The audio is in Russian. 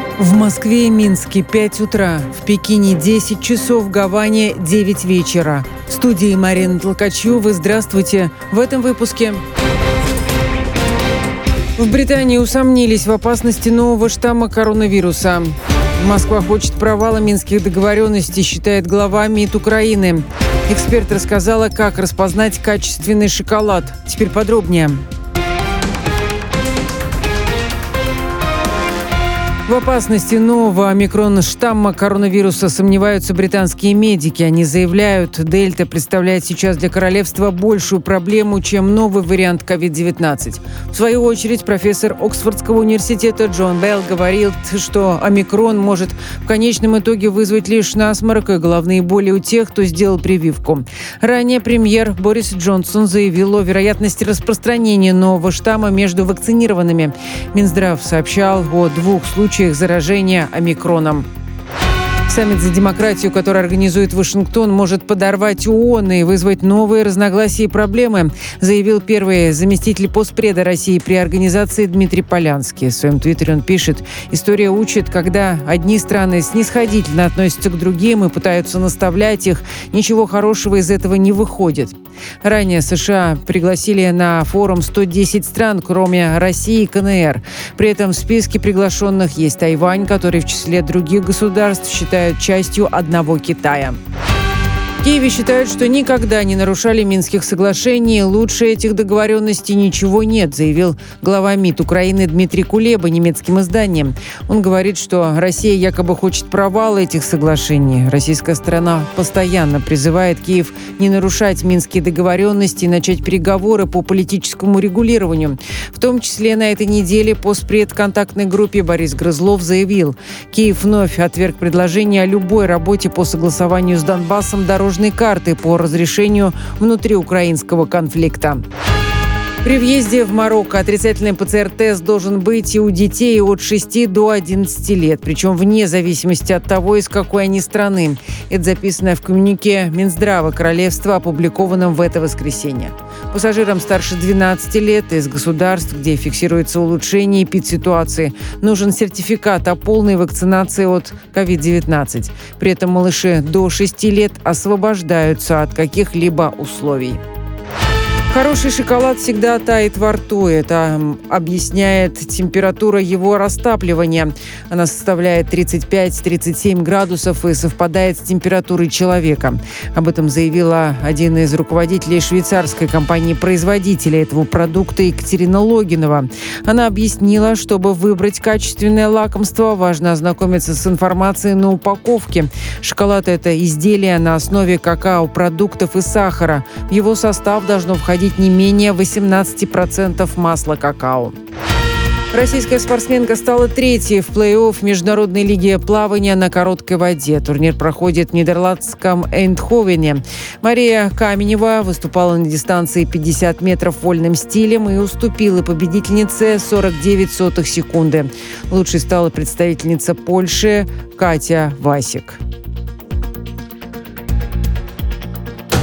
В Москве и Минске 5 утра, в Пекине 10 часов, в Гаване 9 вечера. В студии Марина Толкачева. Здравствуйте. В этом выпуске. В Британии усомнились в опасности нового штамма коронавируса. Москва хочет провала минских договоренностей, считает глава МИД Украины. Эксперт рассказала, как распознать качественный шоколад. Теперь подробнее. В опасности нового омикрон-штамма коронавируса сомневаются британские медики. Они заявляют, дельта представляет сейчас для королевства большую проблему, чем новый вариант COVID-19. В свою очередь, профессор Оксфордского университета Джон Белл говорил, что омикрон может в конечном итоге вызвать лишь насморк и головные боли у тех, кто сделал прививку. Ранее премьер Борис Джонсон заявил о вероятности распространения нового штамма между вакцинированными. Минздрав сообщал о 2 случаях заражения омикроном. Саммит за демократию, который организует Вашингтон, может подорвать ООН и вызвать новые разногласия и проблемы, заявил первый заместитель постпреда России при организации Дмитрий Полянский. В своем твиттере он пишет: «История учит, когда одни страны снисходительно относятся к другим и пытаются наставлять их, ничего хорошего из этого не выходит». Ранее США пригласили на форум 110 стран, кроме России и КНР. При этом в списке приглашенных есть Тайвань, который в числе других государств считают частью одного Китая. В Киеве считают, что никогда не нарушали Минских соглашений. Лучше этих договоренностей ничего нет, заявил глава МИД Украины Дмитрий Кулеба немецким изданиям. Он говорит, что Россия якобы хочет провала этих соглашений. Российская сторона постоянно призывает Киев не нарушать Минские договоренности и начать переговоры по политическому регулированию. В том числе на этой неделе постпред контактной группе Борис Грызлов заявил, Киев вновь отверг предложение о любой работе по согласованию с Донбассом дорожной карты по разрешению внутриукраинского конфликта. При въезде в Марокко отрицательный ПЦР-тест должен быть и у детей от 6 до 11 лет, причем вне зависимости от того, из какой они страны. Это записано в коммюнике Минздрава Королевства, опубликованном в это воскресенье. Пассажирам старше 12 лет из государств, где фиксируется улучшение эпидситуации, нужен сертификат о полной вакцинации от COVID-19. При этом малыши до 6 лет освобождаются от каких-либо условий. Хороший шоколад всегда тает во рту. Это объясняет температура его растапливания. Она составляет 35-37 градусов и совпадает с температурой человека. Об этом заявила один из руководителей швейцарской компании-производителя этого продукта Екатерина Логинова. Она объяснила, чтобы выбрать качественное лакомство, важно ознакомиться с информацией на упаковке. Шоколад – это изделие на основе какао-продуктов и сахара. В его состав должно входить не менее 18% масла какао. Российская спортсменка стала третьей в плей-офф Международной лиги плавания на короткой воде. Турнир проходит в нидерландском Эйндховене. Мария Каменева выступала на дистанции 50 метров вольным стилем и уступила победительнице 49 секунды. Лучшей стала представительница Польши Катя Васик.